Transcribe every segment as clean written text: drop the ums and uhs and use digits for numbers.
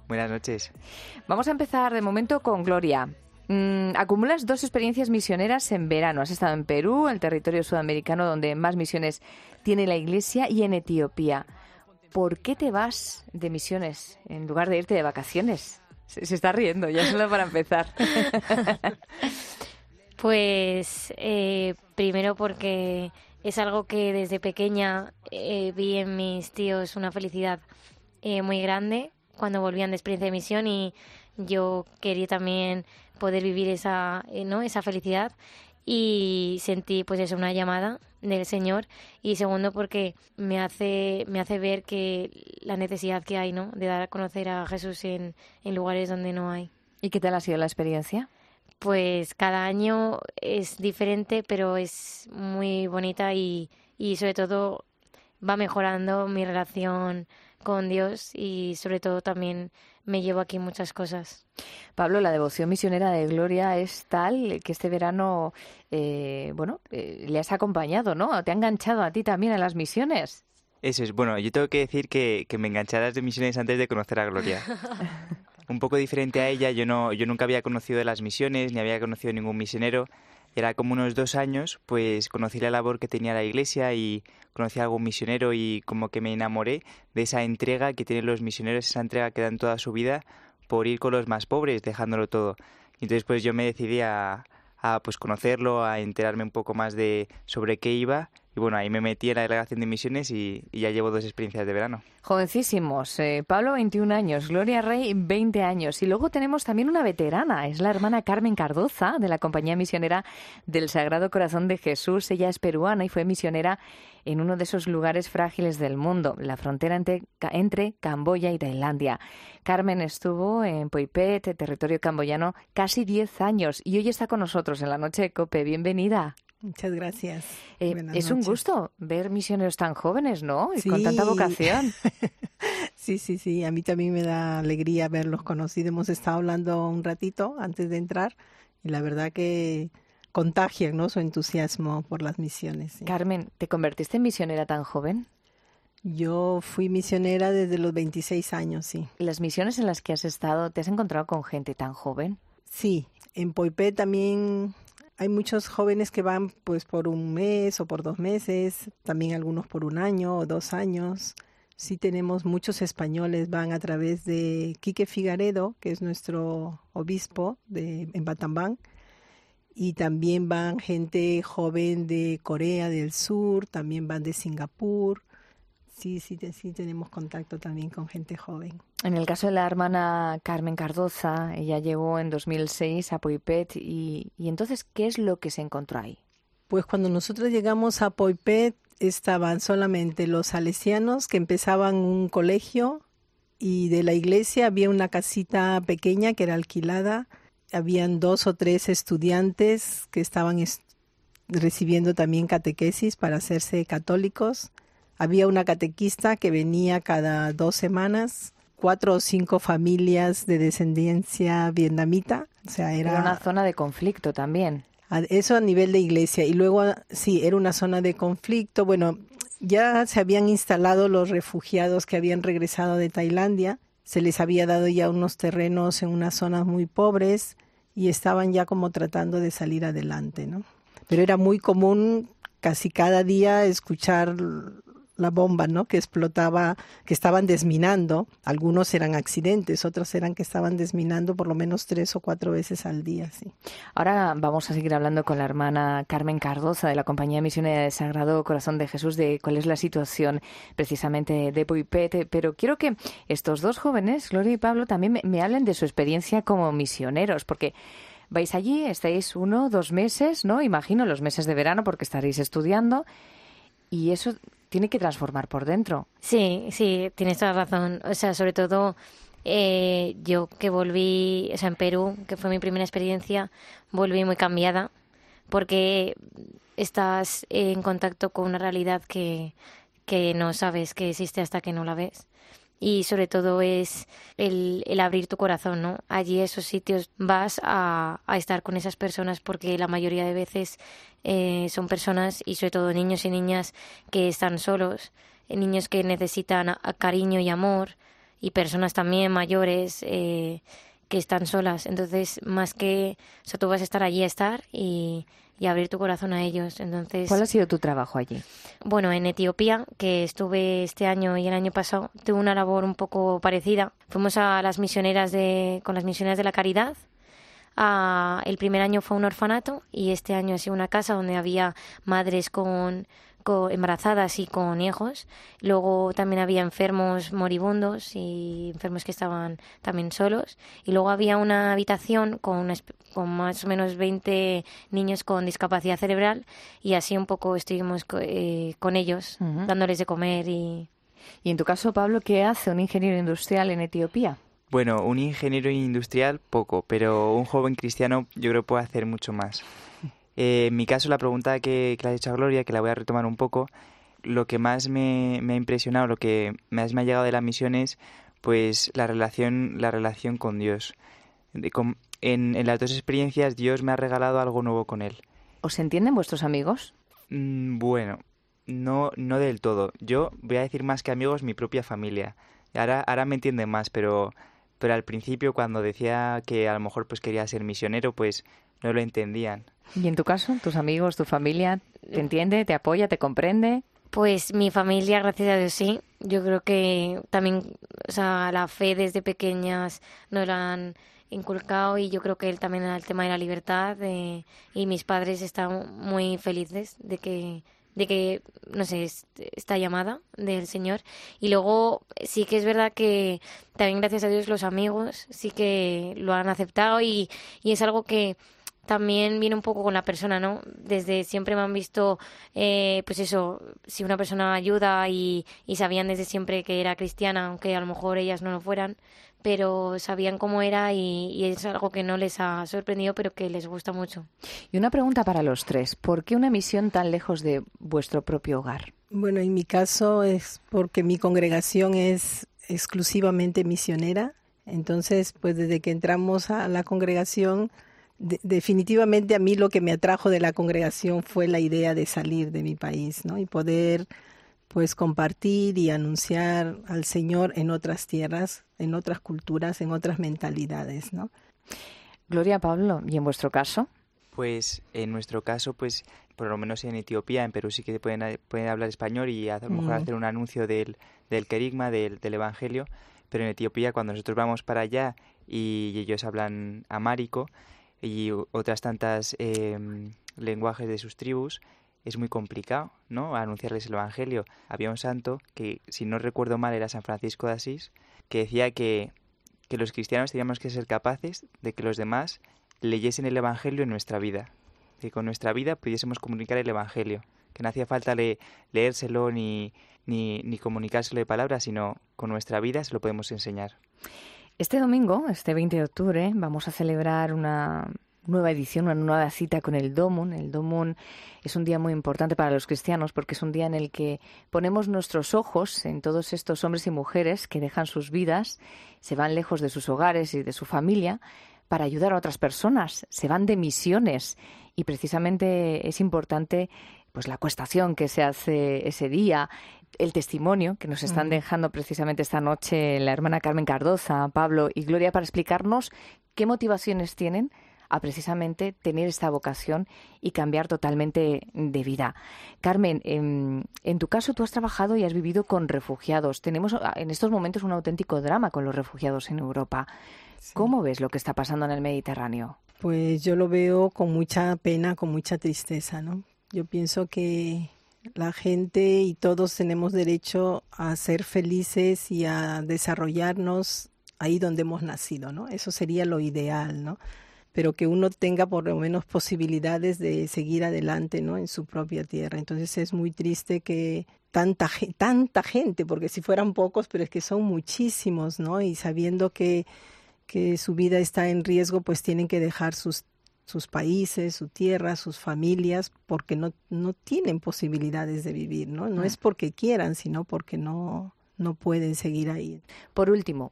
Buenas noches. Vamos a empezar de momento con Gloria. Acumulas 2 experiencias misioneras en verano. Has estado en Perú, el territorio sudamericano donde más misiones tiene la Iglesia, y en Etiopía. ¿Por qué te vas de misiones en lugar de irte de vacaciones? Se está riendo, ya solo para empezar. Pues primero porque es algo que desde pequeña vi en mis tíos una felicidad muy grande cuando volvían de experiencia de misión, y yo quería también poder vivir esa felicidad, y sentí pues eso, una llamada del Señor. Y segundo porque me hace ver que la necesidad que hay, ¿no?, de dar a conocer a Jesús en lugares donde no hay. ¿Y qué tal ha sido la experiencia? Pues cada año es diferente, pero es muy bonita y sobre todo va mejorando mi relación con Dios, y sobre todo también me llevo aquí muchas cosas. Pablo, la devoción misionera de Gloria es tal que este verano, le has acompañado, ¿no? ¿Te ha enganchado a ti también en las misiones? Eso es. Bueno, yo tengo que decir que me enganché a las de misiones antes de conocer a Gloria. Un poco diferente a ella, yo nunca había conocido las misiones, ni había conocido ningún misionero. Era como unos 2 años, pues conocí la labor que tenía la Iglesia y conocí a algún misionero, y como que me enamoré de esa entrega que tienen los misioneros, esa entrega que dan toda su vida por ir con los más pobres, dejándolo todo. Y entonces pues yo me decidí a pues conocerlo, a enterarme un poco más sobre qué iba. Y bueno, ahí me metí en la delegación de misiones y ya llevo 2 experiencias de verano. Jovencísimos. Pablo, 21 años. Gloria Rey, 20 años. Y luego tenemos también una veterana. Es la hermana Carmen Cardoza, de la Compañía Misionera del Sagrado Corazón de Jesús. Ella es peruana y fue misionera en uno de esos lugares frágiles del mundo, la frontera entre Camboya y Tailandia. Carmen estuvo en Poipet, territorio camboyano, casi 10 años. Y hoy está con nosotros en la Noche de COPE. Bienvenida. Muchas gracias. Es un gusto ver misioneros tan jóvenes, ¿no? Y sí. Con tanta vocación. Sí. A mí también me da alegría verlos conocidos. Hemos estado hablando un ratito antes de entrar y la verdad que contagian, ¿no?, su entusiasmo por las misiones. Sí. Carmen, ¿te convertiste en misionera tan joven? Yo fui misionera desde los 26 años, sí. ¿Las misiones en las que has estado, te has encontrado con gente tan joven? Sí, en Poipet también hay muchos jóvenes que van pues por 1 mes o por 2 meses, también algunos por 1 año o 2 años. Sí tenemos muchos españoles, van a través de Quique Figaredo, que es nuestro obispo en Battambang, y también van gente joven de Corea del Sur, también van de Singapur. Sí, tenemos contacto también con gente joven. En el caso de la hermana Carmen Cardoza, ella llegó en 2006 a Poipet y entonces, ¿qué es lo que se encontró ahí? Pues cuando nosotros llegamos a Poipet estaban solamente los salesianos que empezaban un colegio, y de la iglesia había una casita pequeña que era alquilada. Habían 2 o 3 estudiantes que estaban recibiendo también catequesis para hacerse católicos. Había una catequista que venía cada 2 semanas, 4 o 5 familias de descendencia vietnamita. O sea, era una zona de conflicto también. Eso a nivel de iglesia. Y luego, sí, era una zona de conflicto. Bueno, ya se habían instalado los refugiados que habían regresado de Tailandia. Se les había dado ya unos terrenos en unas zonas muy pobres y estaban ya como tratando de salir adelante, ¿no? Pero era muy común casi cada día escuchar la bomba, ¿no?, que explotaba, que estaban desminando. Algunos eran accidentes, otros eran que estaban desminando por lo menos 3 o 4 veces al día, sí. Ahora vamos a seguir hablando con la hermana Carmen Cardoza de la Compañía Misionera del Sagrado Corazón de Jesús de cuál es la situación precisamente de Poipet, pero quiero que estos 2 jóvenes, Gloria y Pablo, también me hablen de su experiencia como misioneros, porque vais allí, estáis 1 o 2 meses, ¿no? Imagino los meses de verano porque estaréis estudiando, y eso tiene que transformar por dentro. Sí, tienes toda razón. O sea, sobre todo yo que volví, o sea, en Perú, que fue mi primera experiencia, volví muy cambiada porque estás en contacto con una realidad que no sabes que existe hasta que no la ves. Y sobre todo es el abrir tu corazón, ¿no? Allí, esos sitios, vas a estar con esas personas porque la mayoría de veces son personas, y sobre todo niños y niñas que están solos, niños que necesitan cariño y amor, y personas también mayores que están solas. Entonces, más que, o sea, tú vas a estar allí y abrir tu corazón a ellos. Entonces, ¿cuál ha sido tu trabajo allí? bueno, en Etiopía, que estuve este año y el año pasado, tuve una labor un poco parecida. Fuimos a las misioneras con las misioneras de la caridad. El primer año fue un orfanato y este año ha sido una casa donde había madres embarazadas y con hijos. Luego también había enfermos moribundos y enfermos que estaban también solos. Y luego había una habitación con más o menos 20 niños con discapacidad cerebral y así un poco estuvimos con ellos, dándoles de comer. Y en tu caso, Pablo, ¿qué hace un ingeniero industrial en Etiopía? Bueno, un ingeniero industrial poco, pero un joven cristiano yo creo que puede hacer mucho más. En mi caso, la pregunta que le has hecho a Gloria, que la voy a retomar un poco, lo que más me ha impresionado, lo que más me ha llegado de la misión es pues la relación con Dios. En las dos experiencias Dios me ha regalado algo nuevo con él. ¿Os entienden vuestros amigos? Bueno, no del todo. Yo voy a decir más que amigos, mi propia familia. Ahora me entienden más, pero al principio cuando decía que a lo mejor pues quería ser misionero, pues no lo entendían. ¿Y en tu caso, tus amigos, tu familia, te entiende, te apoya, te comprende? Pues mi familia, gracias a Dios, sí. Yo creo que también, o sea, la fe desde pequeñas nos la han inculcado y yo creo que él también el tema de la libertad y mis padres están muy felices de que no sé, esta llamada del Señor. Y luego sí que es verdad que también gracias a Dios los amigos sí que lo han aceptado y es algo que también viene un poco con la persona, ¿no? Desde siempre me han visto, pues eso, si una persona ayuda y sabían desde siempre que era cristiana, aunque a lo mejor ellas no lo fueran, pero sabían cómo era y es algo que no les ha sorprendido, pero que les gusta mucho. Y una pregunta para los tres. ¿Por qué una misión tan lejos de vuestro propio hogar? Bueno, en mi caso es porque mi congregación es exclusivamente misionera. Entonces, pues desde que entramos a la congregación, definitivamente a mí lo que me atrajo de la congregación fue la idea de salir de mi país, ¿no? Y poder pues compartir y anunciar al Señor en otras tierras, en otras culturas, en otras mentalidades, ¿no? Gloria, Pablo, ¿y en vuestro caso? Pues en nuestro caso, pues por lo menos en Etiopía, en Perú sí que pueden hablar español y a lo mejor hacer un anuncio del querigma, del Evangelio, pero en Etiopía cuando nosotros vamos para allá y ellos hablan amárico y otras tantas lenguajes de sus tribus, es muy complicado, ¿no?, anunciarles el Evangelio. Había un santo que, si no recuerdo mal, era San Francisco de Asís, que decía que los cristianos teníamos que ser capaces de que los demás leyesen el Evangelio en nuestra vida, que con nuestra vida pudiésemos comunicar el Evangelio, que no hacía falta leérselo ni comunicárselo de palabras, sino con nuestra vida se lo podemos enseñar. Este domingo, este 20 de octubre, vamos a celebrar una nueva edición, una nueva cita con el Domun. El Domun es un día muy importante para los cristianos porque es un día en el que ponemos nuestros ojos en todos estos hombres y mujeres que dejan sus vidas, se van lejos de sus hogares y de su familia para ayudar a otras personas, se van de misiones y precisamente es importante pues la acuestación que se hace ese día, el testimonio que nos están dejando precisamente esta noche la hermana Carmen Cardoza, Pablo y Gloria para explicarnos qué motivaciones tienen a precisamente tener esta vocación y cambiar totalmente de vida. Carmen, en tu caso tú has trabajado y has vivido con refugiados. Tenemos en estos momentos un auténtico drama con los refugiados en Europa. Sí. ¿Cómo ves lo que está pasando en el Mediterráneo? Pues yo lo veo con mucha pena, con mucha tristeza, ¿no? Yo pienso que la gente y todos tenemos derecho a ser felices y a desarrollarnos ahí donde hemos nacido, ¿no? Eso sería lo ideal, ¿no? Pero que uno tenga por lo menos posibilidades de seguir adelante, ¿no?, en su propia tierra. Entonces es muy triste que tanta gente, porque si fueran pocos, pero es que son muchísimos, ¿no? Y sabiendo que su vida está en riesgo, pues tienen que dejar sus países, su tierra, sus familias, porque no tienen posibilidades de vivir, ¿no? No es porque quieran, sino porque no pueden seguir ahí. Por último,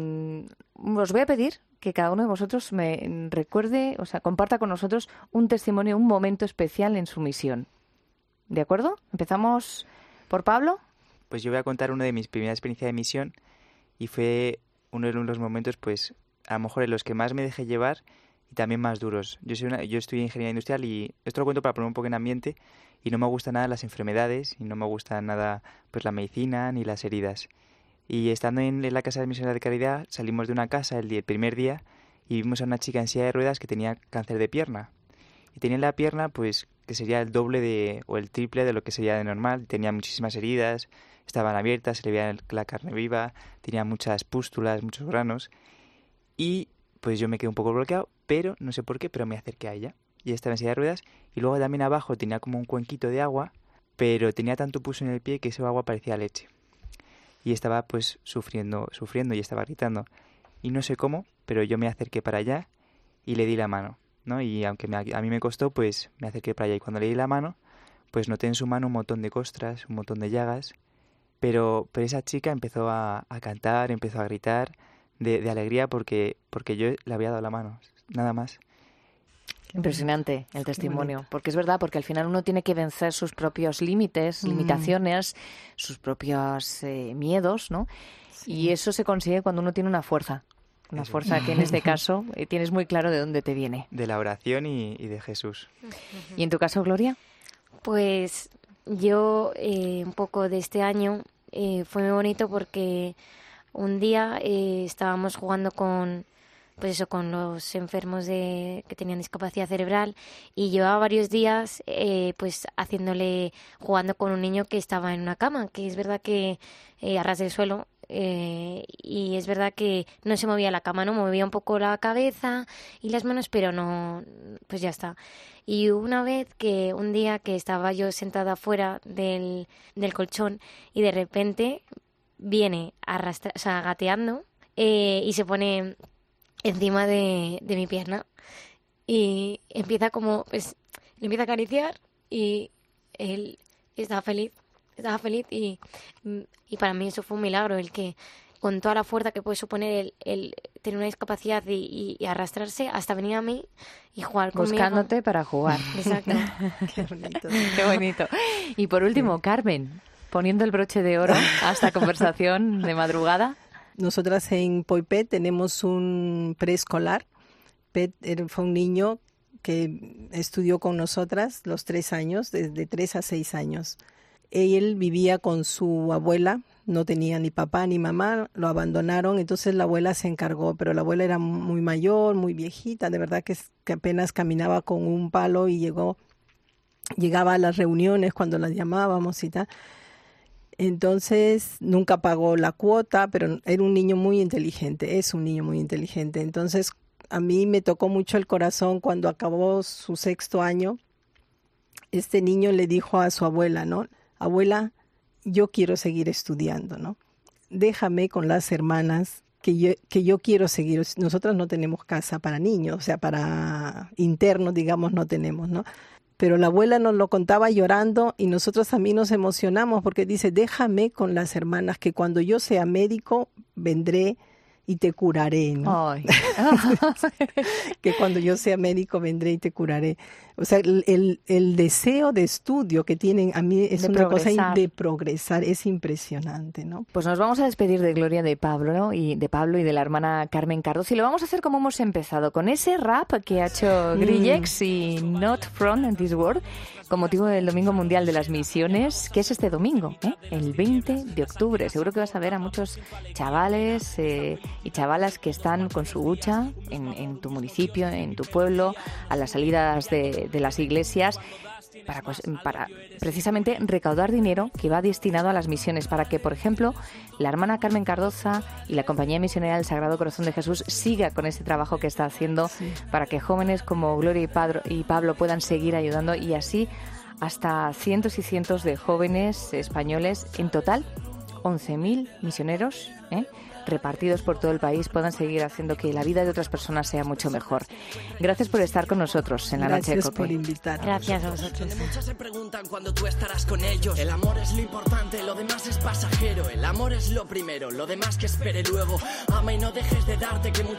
os voy a pedir que cada uno de vosotros me recuerde, o sea, comparta con nosotros un testimonio, un momento especial en su misión. ¿De acuerdo? Empezamos por Pablo. Pues yo voy a contar una de mis primeras experiencias de misión y fue uno de los momentos, pues, a lo mejor en los que más me dejé llevar y también más duros. Yo estudié ingeniería industrial y esto lo cuento para poner un poco en ambiente, y no me gustan nada las enfermedades y no me gusta nada pues la medicina ni las heridas. Y estando en la casa de misionera de caridad, salimos de una casa el primer día y vimos a una chica en silla de ruedas que tenía cáncer de pierna. Y tenía en la pierna, pues, que sería el doble o el triple de lo que sería de normal. Tenía muchísimas heridas, estaban abiertas, se le veía la carne viva, tenía muchas pústulas, muchos granos. Y pues yo me quedé un poco bloqueado, pero no sé por qué, pero me acerqué a ella. Y estaba en silla de ruedas, y luego también abajo tenía como un cuenquito de agua, pero tenía tanto pus en el pie que ese agua parecía leche. Y estaba pues sufriendo y estaba gritando. Y no sé cómo, pero yo me acerqué para allá y le di la mano, ¿no? Y aunque a mí me costó, pues me acerqué para allá. Y cuando le di la mano, pues noté en su mano un montón de costras, un montón de llagas. Pero esa chica empezó a cantar, empezó a gritar de alegría porque yo le había dado la mano, nada más. Impresionante el testimonio, porque es verdad, porque al final uno tiene que vencer sus propios límites, limitaciones, sus propios miedos, ¿no? Sí. Y eso se consigue cuando uno tiene una fuerza que en este caso tienes muy claro de dónde te viene. De la oración y de Jesús. ¿Y en tu caso, Gloria? Pues yo un poco de este año fue muy bonito porque un día estábamos jugando con los enfermos que tenían discapacidad cerebral, y llevaba varios días pues jugando con un niño que estaba en una cama, que es verdad que a ras del suelo, y es verdad que no se movía la cama, no movía un poco la cabeza y las manos, pero no, pues ya está. Y un día que estaba yo sentada fuera del colchón, y de repente viene gateando y se pone encima de mi pierna y empieza le empieza a acariciar, y él estaba feliz y para mí eso fue un milagro, el que con toda la fuerza que puede suponer el tener una discapacidad y arrastrarse hasta venir a mí y jugar conmigo. Buscándote para jugar. Exacto. Qué bonito. Qué bonito. Y por último, sí. Carmen, poniendo el broche de oro a esta conversación de madrugada. Nosotras en Poipet tenemos un preescolar. Pet fue un niño que estudió con nosotras los 3 años, desde 3 a 6 años. Él vivía con su abuela, no tenía ni papá ni mamá, lo abandonaron, entonces la abuela se encargó, pero la abuela era muy mayor, muy viejita, de verdad que apenas caminaba con un palo y llegaba a las reuniones cuando las llamábamos y tal. Entonces nunca pagó la cuota, pero era un niño muy inteligente, es un niño muy inteligente. Entonces a mí me tocó mucho el corazón cuando acabó su 6º año. Este niño le dijo a su abuela, ¿no? Abuela, yo quiero seguir estudiando, ¿no? Déjame con las hermanas que yo quiero seguir. Nosotros no tenemos casa para niños, o sea, para internos, digamos, no tenemos, ¿no? Pero la abuela nos lo contaba llorando y nosotros también nos emocionamos porque dice, déjame con las hermanas que cuando yo sea médico vendré y te curaré, ¿no? Ay. Que cuando yo sea médico vendré y te curaré. O sea, el deseo de estudio que tienen a mí es una cosa de progresar, es impresionante, ¿no? Pues nos vamos a despedir de Gloria, de Pablo, ¿no? Y de la hermana Carmen Cardoza, y lo vamos a hacer como hemos empezado, con ese rap que ha hecho Grillex y Not From This World, con motivo del Domingo Mundial de las Misiones, que es este domingo, el 20 de octubre. Seguro que vas a ver a muchos chavales y chavalas que están con su hucha en tu municipio, en tu pueblo, a las salidas de las iglesias, para precisamente recaudar dinero que va destinado a las misiones, para que, por ejemplo, la hermana Carmen Cardoza y la Compañía Misionera del Sagrado Corazón de Jesús siga con ese trabajo que está haciendo, sí, para que jóvenes como Gloria y Pablo puedan seguir ayudando, y así hasta cientos y cientos de jóvenes españoles, en total 11.000 misioneros, repartidos por todo el país, puedan seguir haciendo que la vida de otras personas sea mucho mejor. Gracias por estar con nosotros en la Noche de Cope. Gracias por invitarnos. Gracias a vosotros. Muchos se preguntan cuándo tú estarás con ellos. El amor es lo importante, lo demás es pasajero. El amor es lo primero, lo demás que espere luego. Ama y no dejes de darte, que muchos te esperan.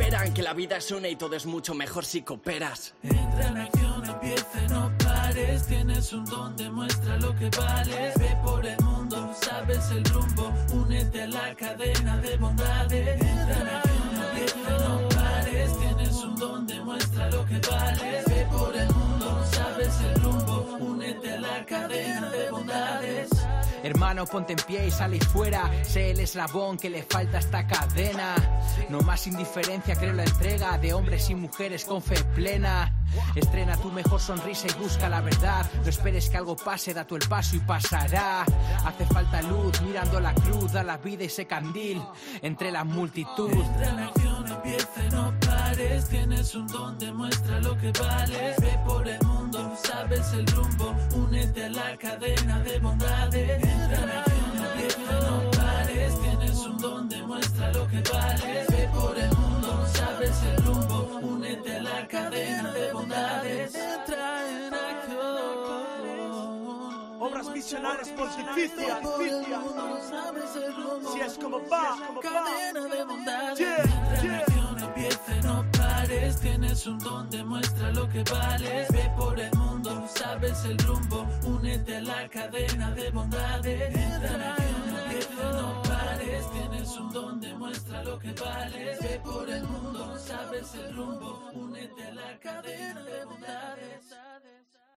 esperan que la vida es una y todo es mucho mejor si cooperas. Entra en acción, empieza, no pares. Tienes un don, demuestra lo que vales. Ve por el mundo, sabes el rumbo. Únete a la cadena de bondades. Entra en acción, empieza, no pares. Tienes un don, demuestra lo que vales. Ve por el mundo, sabes el rumbo. Únete a la cadena de bondades. Hermano, ponte en pie y sale fuera. Sé el eslabón que le falta a esta cadena. No más indiferencia, creo la entrega de hombres y mujeres con fe plena. Estrena tu mejor sonrisa y busca la verdad. No esperes que algo pase, da tú el paso y pasará. Hace falta luz, mirando la cruz, da la vida ese candil entre la multitud. Entra en acción, empieza y no pares. Tienes un don, demuestra lo que vales. Ve por el mundo, sabes el rumbo. Únete a la cadena de bondades. Entra en acción, empieza y no pares. Tienes un don, demuestra lo que vales. Ve por el mundo, sabes el rumbo. Únete a la cadena de bondades. Entra en acción. Obras misionales pontificias. Si es como va, Cadena de bondades. Yeah, Entra en yeah. acción, empieza y no pares. Tienes un don, demuestra lo que vales. Ve por el mundo, sabes el rumbo. Únete a la cadena de bondades. Entra en acción, empieza y no pares. Tienes un don, demuestra lo que vales. Ve por el mundo, sabes el rumbo. Únete a la cadena de bondades.